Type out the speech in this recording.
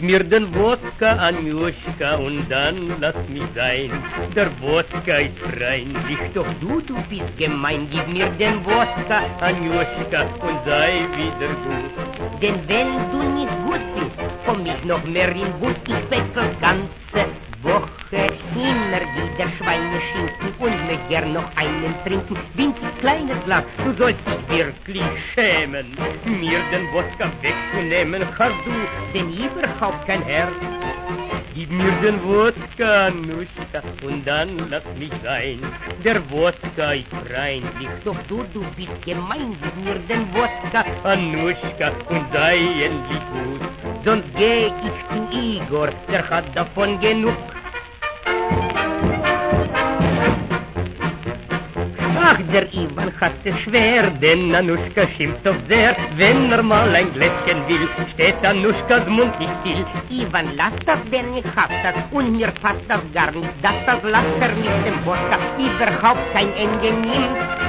mir den Wodka, Anjuschka, und dann lass mich sein. Der Wodka ist reinlich, doch du bist gemein. Gib mir den Wodka, Anjuschka, und sei wieder gut. Denn wenn du nicht gut bist, komm ich noch mehr in Wut. Ich wechsel ganze Woche immer wieder Schweineschinken und möcht gern noch einen trinken. Winzig kleines Glas, du sollst dich wirklich schämen, mir den Wodka wegzunehmen. Hast du denn überhaupt kein Herz? Gib mir den Wodka, Anuschka, und dann lass mich sein. Der Wodka ist reinlich, doch du bist gemein. Gib mir den Wodka, Anuschka, und sei endlich gut. Sonst geh ich zu Igor, der hat davon genug. Ach, der Ivan hat es schwer, denn Anuschka schimpft doch sehr. Wenn mal ein Gläschen will, steht Anuschkas Mund nicht still. Ivan, lass das, denn ich hab das, und mir passt das gar nicht, dass das Laster mit dem Wodka überhaupt kein Ende nimmt.